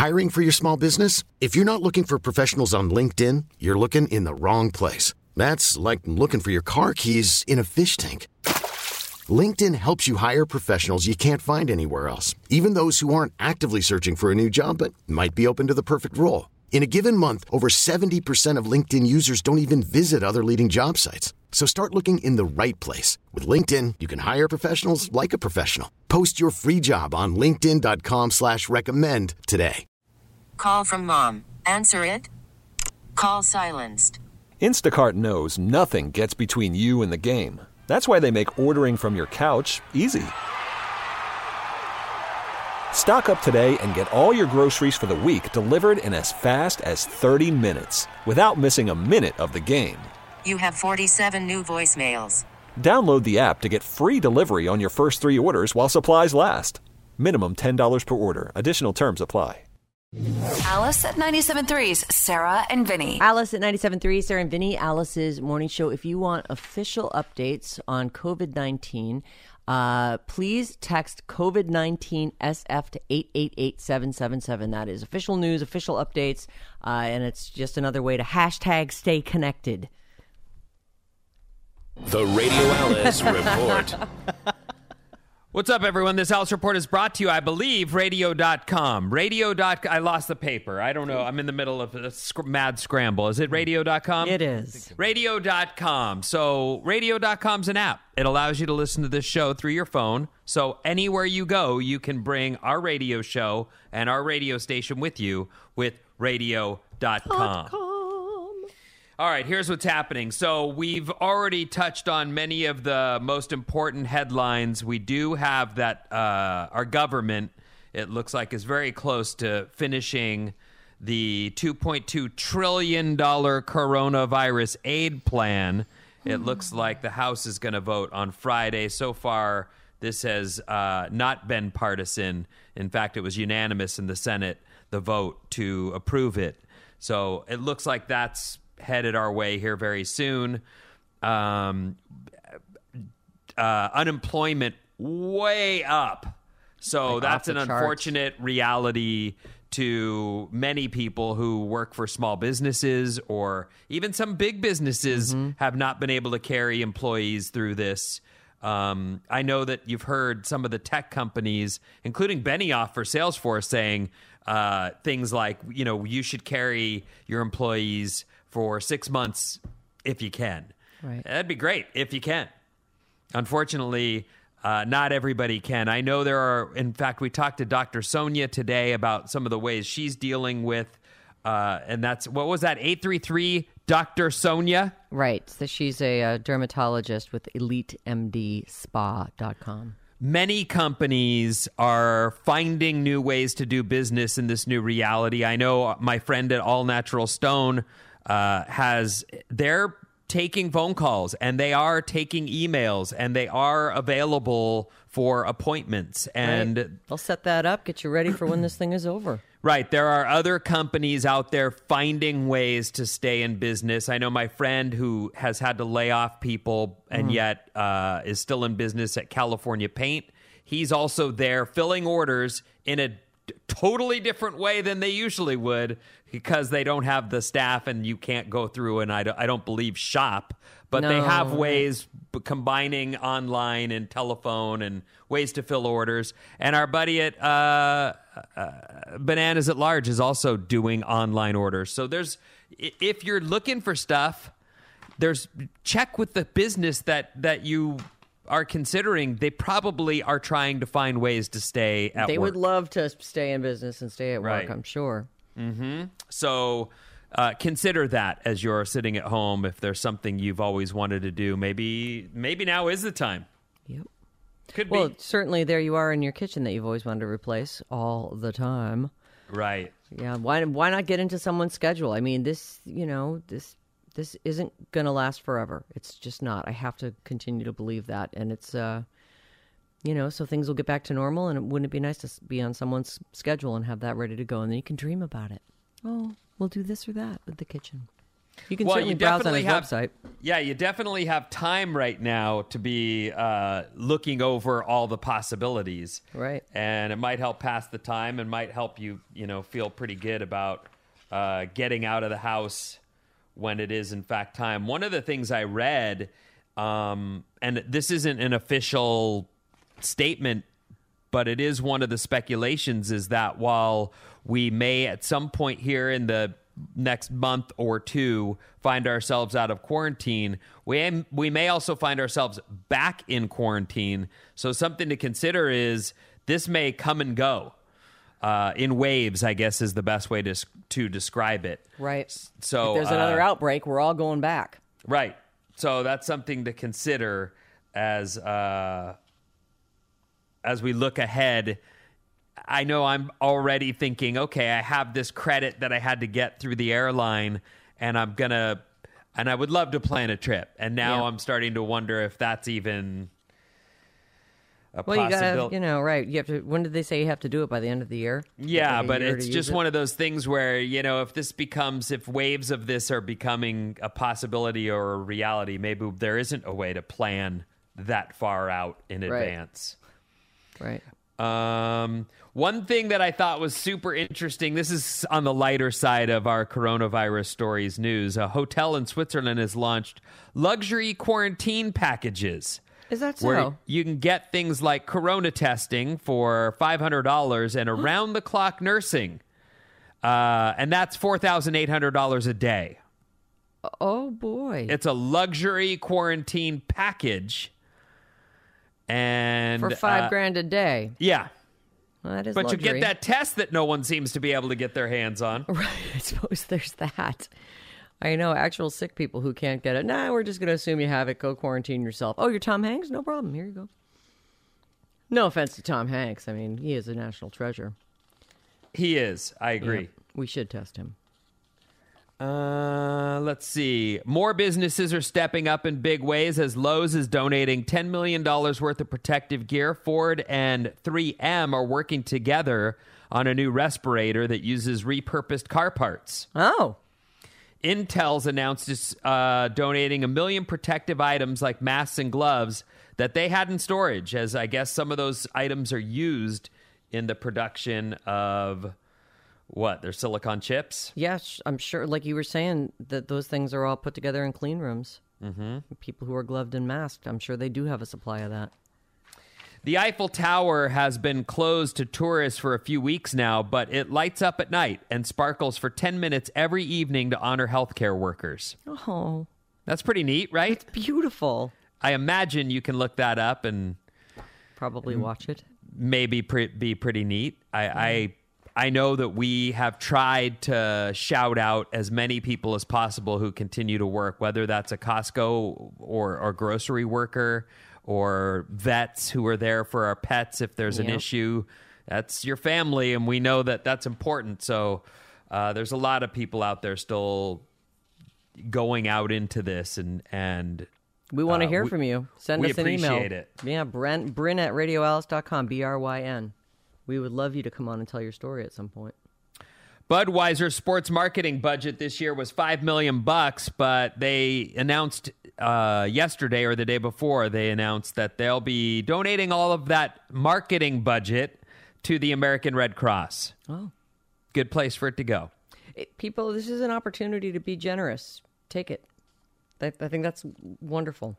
Hiring for your small business? If you're not looking for professionals on LinkedIn, you're looking in the wrong place. That's like looking for your car keys in a fish tank. LinkedIn helps you hire professionals you can't find anywhere else, even those who aren't actively searching for a new job but might be open to the perfect role. In a given month, over 70% of LinkedIn users don't even visit other leading job sites. So start looking in the right place. With LinkedIn, you can hire professionals like a professional. Post your free job on linkedin.com/recommend today. Call from mom. Answer it. Call silenced. Instacart knows nothing gets between you and the game. That's why they make ordering from your couch easy. Stock up today and get all your groceries for the week delivered in as fast as 30 minutes without missing a minute of the game. You have 47 new voicemails. Download the app to get free delivery on your first 3 orders while supplies last. Minimum $10 per order. Additional terms apply. Alice at 97.3's Sarah and Vinny. Alice at 97.3, Sarah and Vinny, Alice's morning show. If you want official updates on COVID-19, please text COVID-19 SF to 888-777. That is official news, official updates, and it's just another way to hashtag stay connected. The Radio Alice Report. What's up, everyone? This Alice Report is brought to you, I believe, radio.com. I lost the paper. I don't know. I'm in the middle of a mad scramble. Is it radio.com? It is. Radio.com. So radio.com's an app. It allows you to listen to this show through your phone. So anywhere you go, you can bring our radio show and our radio station with you with radio.com. All right, here's what's happening. So we've already touched on many of the most important headlines. We do have that our government, it looks like, is very close to finishing the $2.2 trillion coronavirus aid plan. It looks like the House is going to vote on Friday. So far, this has not been partisan. In fact, it was unanimous in the Senate, the vote to approve it. So it looks like that's headed our way here very soon. Unemployment way up. So that's an unfortunate reality to many people who work for small businesses, or even some big businesses have not been able to carry employees through this. I know that you've heard some of the tech companies, including Benioff for Salesforce, saying things like, you should carry your employees for 6 months if you can. Right. That'd be great if you can. Unfortunately, not everybody can. I know there are, in fact, we talked to Dr. Sonia today about some of the ways she's dealing with, and that's, what was that, 833 Dr. Sonia? Right. So she's a dermatologist with EliteMDSpa.com. Many companies are finding new ways to do business in this new reality. I know my friend at All Natural Stone they're taking phone calls, and they are taking emails, and they are available for appointments. And right. They'll set that up, get you ready for when this thing is over. Right. There are other companies out there finding ways to stay in business. I know my friend who has had to lay off people and yet is still in business at California Paint. He's also there filling orders in a totally different way than they usually would, because they don't have the staff, and you can't go through and I don't believe shop, but they have ways combining online and telephone and ways to fill orders. And our buddy at Bananas at Large is also doing online orders. So if you're looking for stuff, check with the business that you are considering. They probably are trying to find ways to stay at work. They would love to stay in business and stay at work, right. I'm sure. So consider that as you're sitting at home. If there's something you've always wanted to do, maybe now is the time. Yep. Could well, be. Certainly there you are in your kitchen that you've always wanted to replace all the time. Right. Yeah. Why not get into someone's schedule? I mean, this isn't going to last forever. It's just not. I have to continue to believe that. And it's, so things will get back to normal. And wouldn't it be nice to be on someone's schedule and have that ready to go? And then you can dream about it. Oh, we'll do this or that with the kitchen. You can certainly browse on his have, website. Yeah, you definitely have time right now to be looking over all the possibilities. Right. And it might help pass the time and might help you, feel pretty good about getting out of the house when it is, in fact, time. One of the things I read, and this isn't an official statement, but it is one of the speculations, is that while we may at some point here in the next month or two find ourselves out of quarantine, we may also find ourselves back in quarantine. So something to consider is this may come and go in waves, I guess is the best way to describe it. Right. So if there's another outbreak, we're all going back. Right. So that's something to consider as we look ahead. I know I'm already thinking, okay, I have this credit that I had to get through the airline, and I would love to plan a trip. And now I'm starting to wonder if that's even a possibility. You gotta, right. You have to. When did they say you have to do it? By the end of the year? Yeah, but it's just one of those things where, if waves of this are becoming a possibility or a reality, maybe there isn't a way to plan that far out in advance. Right. One thing that I thought was super interesting, this is on the lighter side of our coronavirus stories news. A hotel in Switzerland has launched luxury quarantine packages. Is that so? Where you can get things like corona testing for $500 and around-the-clock nursing. And that's $4,800 a day. Oh, boy. It's a luxury quarantine package. And for $5,000 a day. Yeah. Well, that is but luxury. You get that test that no one seems to be able to get their hands on. Right. I suppose there's that. I know actual sick people who can't get it. Nah, we're just going to assume you have it. Go quarantine yourself. Oh, you're Tom Hanks? No problem. Here you go. No offense to Tom Hanks. I mean, he is a national treasure. He is. I agree. Yeah, we should test him. Let's see. More businesses are stepping up in big ways as Lowe's is donating $10 million worth of protective gear. Ford and 3M are working together on a new respirator that uses repurposed car parts. Oh. Intel's announced it's donating 1 million protective items like masks and gloves that they had in storage, as I guess some of those items are used in the production of... What? They're silicon chips? Yes, I'm sure. Like you were saying, that those things are all put together in clean rooms. Mm-hmm. People who are gloved and masked, I'm sure they do have a supply of that. The Eiffel Tower has been closed to tourists for a few weeks now, but it lights up at night and sparkles for 10 minutes every evening to honor healthcare workers. Oh. That's pretty neat, right? It's beautiful. I imagine you can look that up and... Probably watch it. Maybe be pretty neat. I know that we have tried to shout out as many people as possible who continue to work, whether that's a Costco or grocery worker or vets who are there for our pets if there's an issue. That's your family, and we know that that's important. So there's a lot of people out there still going out into this, and we want to hear from you. Send us an email. We appreciate it. Yeah, Bryn at radioalice.com, BRYN. We would love you to come on and tell your story at some point. Budweiser's sports marketing budget this year was $5 million, but they announced yesterday or the day before, they announced that they'll be donating all of that marketing budget to the American Red Cross. Oh. Good place for it to go. People, this is an opportunity to be generous. Take it. I think that's wonderful.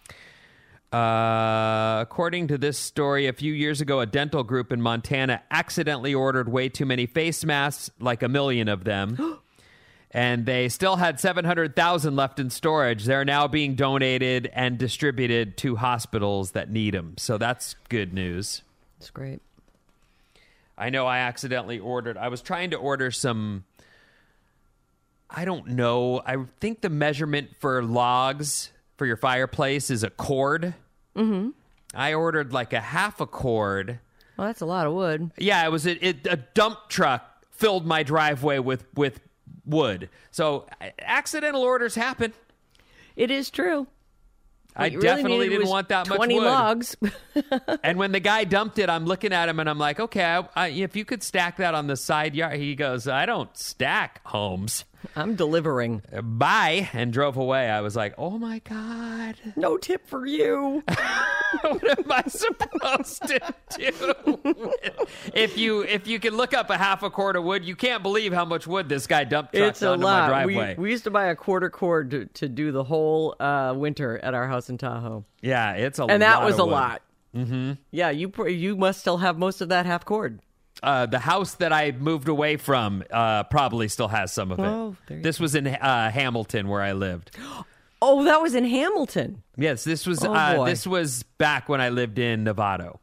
According to this story, a few years ago, a dental group in Montana accidentally ordered way too many face masks, like 1 million of them. And they still had 700,000 left in storage. They're now being donated and distributed to hospitals that need them. So that's good news. That's great. I know I accidentally I was trying to order some, I don't know. I think the measurement for logs for your fireplace is a cord. Mm-hmm. I ordered like a half a cord. Well, that's a lot of wood. Yeah, it was a dump truck filled my driveway with wood. So accidental orders happen. It is true. I definitely didn't want that much wood. 20 logs. And when the guy dumped it, I'm looking at him and I'm like, okay, if you could stack that on the side yard. He goes, I don't stack homes. I'm delivering. Bye. And drove away. I was like, oh my God. No tip for you. What am I supposed to do? If you can look up a half a cord of wood, you can't believe how much wood this guy dumped trucked onto my driveway. We used to buy a quarter cord to do the whole winter at our house in Tahoe. Yeah, it's a lot. And that was a wood. lot. Mm-hmm. Yeah, you must still have most of that half cord. The house that I moved away from probably still has some of it. Oh, this was in Hamilton where I lived. Oh, that was in Hamilton. Yes, this was this was back when I lived in Novato.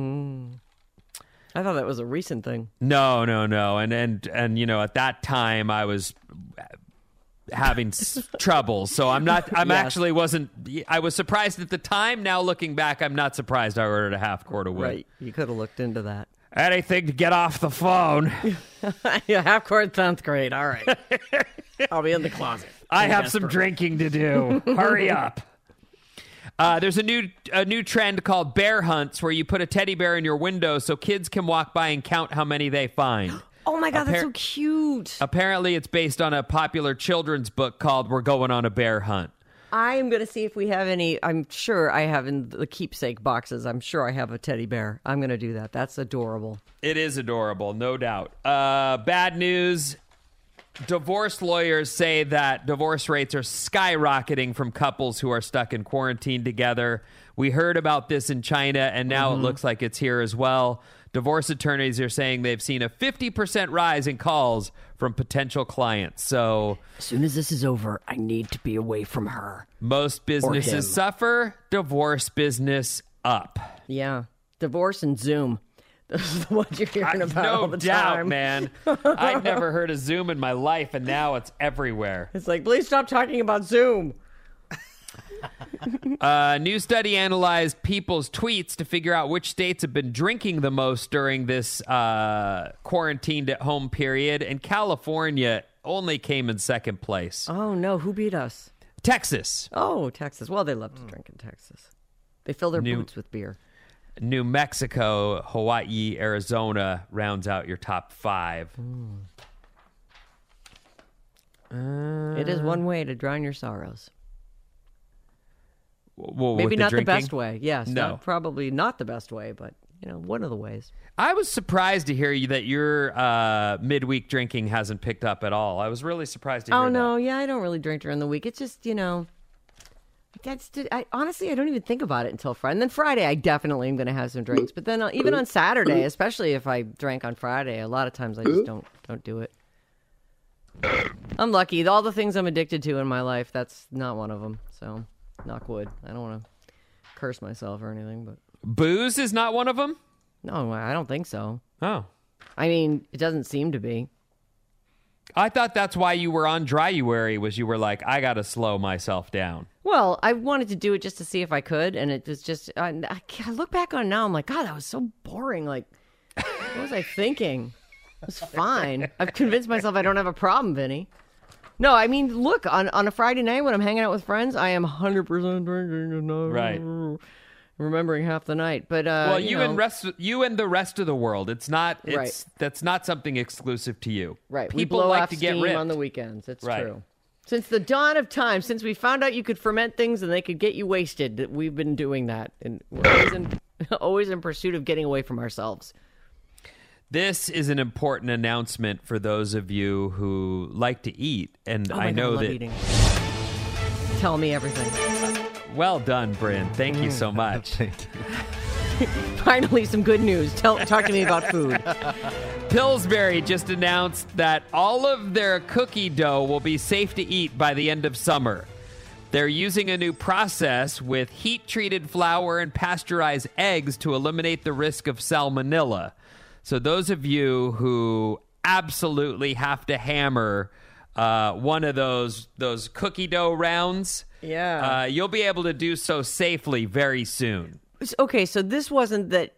I thought that was a recent thing. No. And you know, at that time I was having trouble. So I was surprised at the time. Now looking back, I'm not surprised I ordered a half cord of wood. Right. You could have looked into that. Anything to get off the phone. Yeah, half cord sounds great. All right. I'll be in the closet. I have some drinking to do. Hurry up. There's a new trend called bear hunts where you put a teddy bear in your window so kids can walk by and count how many they find. Oh my God, that's so cute. Apparently it's based on a popular children's book called We're Going on a Bear Hunt. I am going to see if we have any. I'm sure I have in the keepsake boxes. I'm sure I have a teddy bear. I'm going to do that. That's adorable. It is adorable, no doubt. Bad news. Divorce lawyers say that divorce rates are skyrocketing from couples who are stuck in quarantine together. We heard about this in China, and now it looks like it's here as well. Divorce attorneys are saying they've seen a 50% rise in calls from potential clients. So as soon as this is over, I need to be away from her. Most businesses suffer. Divorce business up. Yeah. Divorce and Zoom. Those are the ones you're hearing about all the time. No doubt, man. I'd never heard of Zoom in my life, and now it's everywhere. It's like, please stop talking about Zoom. A new study analyzed people's tweets to figure out which states have been drinking the most during this quarantined at home period, and California only came in second place. Oh, no. Who beat us? Texas. Oh, Texas. Well, they love to drink in Texas. They fill their boots with beer. New Mexico, Hawaii, Arizona rounds out your top 5. It is one way to drown your sorrows. Well, maybe not the drinking? best way. Yes, No. probably not the best way, but one of the ways. I was surprised to hear that your midweek drinking hasn't picked up at all. I was really surprised to hear that. Oh, no. Yeah, I don't really drink during the week. It's just, honestly, I don't even think about it until Friday. And then Friday, I definitely am going to have some drinks. But then even on Saturday, especially if I drank on Friday, a lot of times I just don't do it. I'm lucky. All the things I'm addicted to in my life, that's not one of them. So, knock wood. I don't want to curse myself or anything, but booze is not one of them? No, I don't think so. Oh. I mean, it doesn't seem to be. I thought that's why you were on Dryuary, was you were like, I got to slow myself down. Well, I wanted to do it just to see if I could, and it was just, I look back on it now, I'm like, God, that was so boring. Like, what was I thinking? It was fine. I've convinced myself I don't have a problem, Vinny. No, I mean, look, on a Friday night when I'm hanging out with friends, I am 100% drinking. Right. Remembering half the night, but well, you and the rest of the world. It's not. Right. That's not something exclusive to you. Right. People we blow like off to get steam ripped on the weekends. It's right. true. Since the dawn of time, since we found out you could ferment things and they could get you wasted, that we've been doing that, and we're always in pursuit of getting away from ourselves. This is an important announcement for those of you who like to eat, and I know that. Eating. Tell me everything. Well done, Bryn. Thank you so much. Finally, some good news. Talk to me about food. Pillsbury just announced that all of their cookie dough will be safe to eat by the end of summer. They're using a new process with heat-treated flour and pasteurized eggs to eliminate the risk of salmonella. So those of you who absolutely have to hammer one of those cookie dough rounds, yeah, you'll be able to do so safely very soon. Okay, so this wasn't that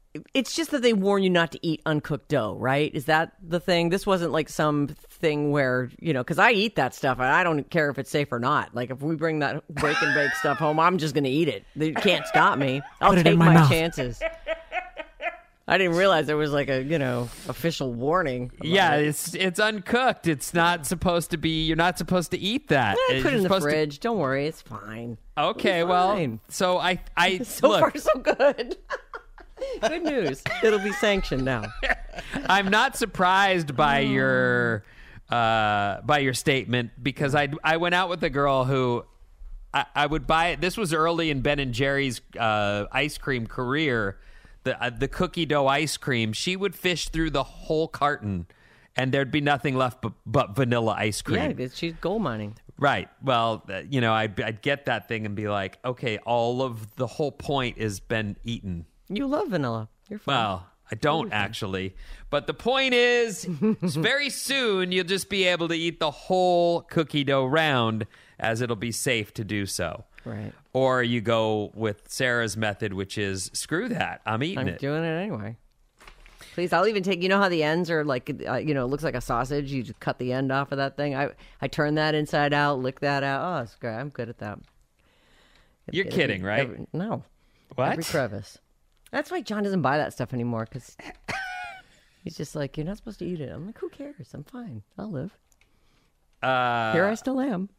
It's just that they warn you not to eat uncooked dough, right? Is that the thing? This wasn't like some thing where, because I eat that stuff and I don't care if it's safe or not. Like if we bring that break and bake stuff home, I'm just going to eat it. They can't stop me. I'll take my chances. I didn't realize there was like a, official warning. Yeah, it's uncooked. It's not supposed to be, you're not supposed to eat that. Put it in the fridge. Don't worry, it's fine. Okay, well, so I so look, far so good. Good news. It'll be sanctioned now. I'm not surprised by your statement because I went out with a girl who I would buy it. This was early in Ben and Jerry's ice cream career. The cookie dough ice cream. She would fish through the whole carton, and there'd be nothing left but vanilla ice cream. Yeah, she's gold mining. Right. Well, I'd get that thing and be like, okay, all of the whole point has been eaten. You love vanilla. You're fine. Well, I don't actually. But the point is, very soon you'll just be able to eat the whole cookie dough round, as it'll be safe to do so. Right. Or you go with Sarah's method, which is, screw that. I'm eating it. I'm doing it anyway. Please, I'll even take, how the ends are like, it looks like a sausage. You just cut the end off of that thing. I turn that inside out, lick that out. Oh, it's great. I'm good at that. You're kidding, right? No. What? Every crevice. That's why John doesn't buy that stuff anymore, because he's just like, you're not supposed to eat it. I'm like, who cares? I'm fine. I'll live. Here I still am.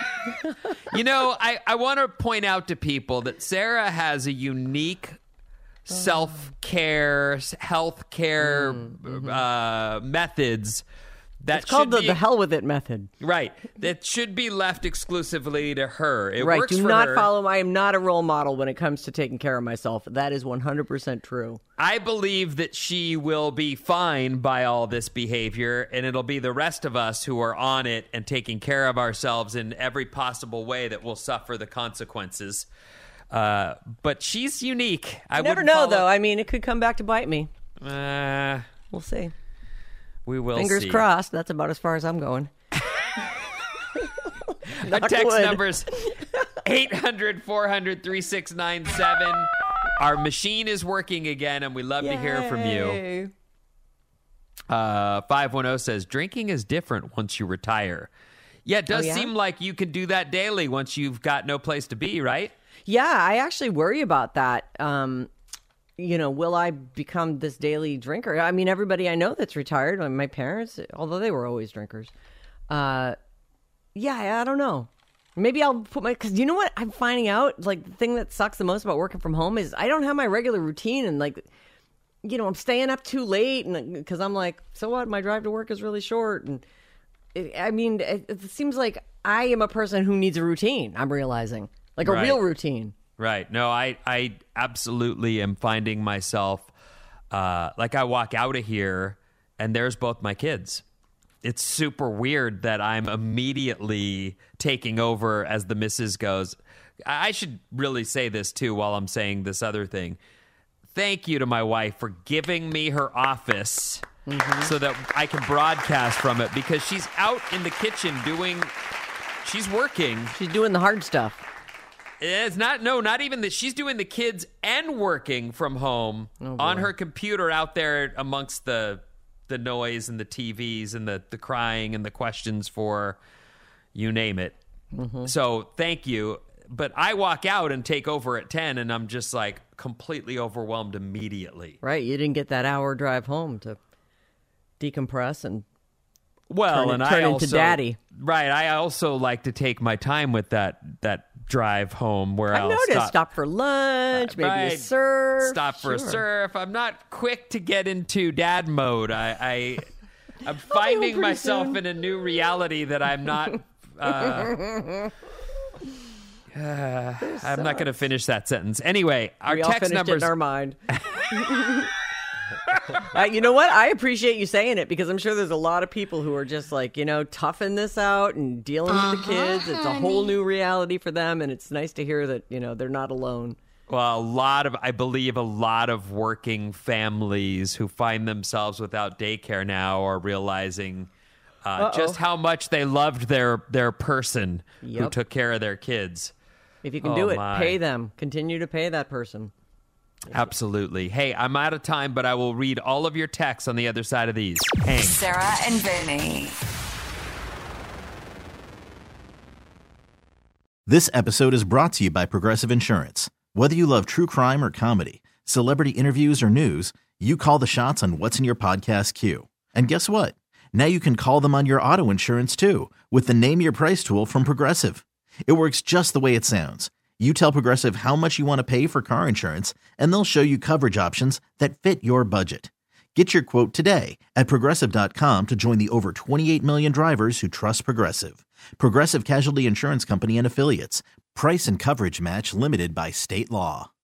I want to point out to people that Sarah has a unique self-care, health-care methods. It's called the hell with it method. Right. That should be left exclusively to her. It right. works Do for not her. follow. I am not a role model when it comes to taking care of myself. That is 100% true. I believe that she will be fine by all this behavior, and it'll be the rest of us who are on it and taking care of ourselves in every possible way that will suffer the consequences. But she's unique. I never know, though. I mean, it could come back to bite me. We'll see. We will Fingers see. crossed. That's about as far as I'm going. Our text number's 800-400-3697. Our machine is working again, and we love to hear from you. 510 says, drinking is different once you retire. Yeah, it does seem like you can do that daily once you've got no place to be, right? Yeah, I actually worry about that. Will I become this daily drinker? I mean, everybody I know that's retired, my parents, although they were always drinkers. I don't know. Maybe I'll put because you know what I'm finding out? Like, the thing that sucks the most about working from home is I don't have my regular routine, and I'm staying up too late, and because I'm like, so what? My drive to work is really short, and it seems like I am a person who needs a routine. I'm realizing, like a real routine. Right. No, I absolutely am finding myself, like I walk out of here and there's both my kids. It's super weird that I'm immediately taking over as the missus goes. I should really say this too while I'm saying this other thing. Thank you to my wife for giving me her office so that I can broadcast from it, because she's out in the kitchen she's working. She's doing the hard stuff. It's not even that. She's doing the kids and working from home on her computer out there amongst the noise and the TVs and the crying and the questions for you name it. So thank you. But I walk out and take over at 10, and I'm just like completely overwhelmed immediately. Right. You didn't get that hour drive home to decompress and turn into daddy. Right. I also like to take my time with that drive home where I'll stop for lunch, maybe a surf. Stop for a surf. I'm not quick to get into dad mode. I'm finding myself in a new reality that I'm not. I'm not going to finish that sentence. Anyway, our text numbers in our mind. You know what? I appreciate you saying it, because I'm sure there's a lot of people who are just like, toughing this out and dealing with the kids. It's a whole new reality for them, and it's nice to hear that, they're not alone. Well, I believe a lot of working families who find themselves without daycare now are realizing just how much they loved their person who took care of their kids. If you can do it, pay them. Continue to pay that person. Absolutely. Hey, I'm out of time, but I will read all of your texts on the other side of these. Hang. Sarah and Vinny. This episode is brought to you by Progressive Insurance. Whether you love true crime or comedy, celebrity interviews or news, you call the shots on what's in your podcast queue. And guess what? Now you can call them on your auto insurance too with the Name Your Price tool from Progressive. It works just the way it sounds. You tell Progressive how much you want to pay for car insurance, and they'll show you coverage options that fit your budget. Get your quote today at Progressive.com to join the over 28 million drivers who trust Progressive. Progressive Casualty Insurance Company and Affiliates. Price and coverage match limited by state law.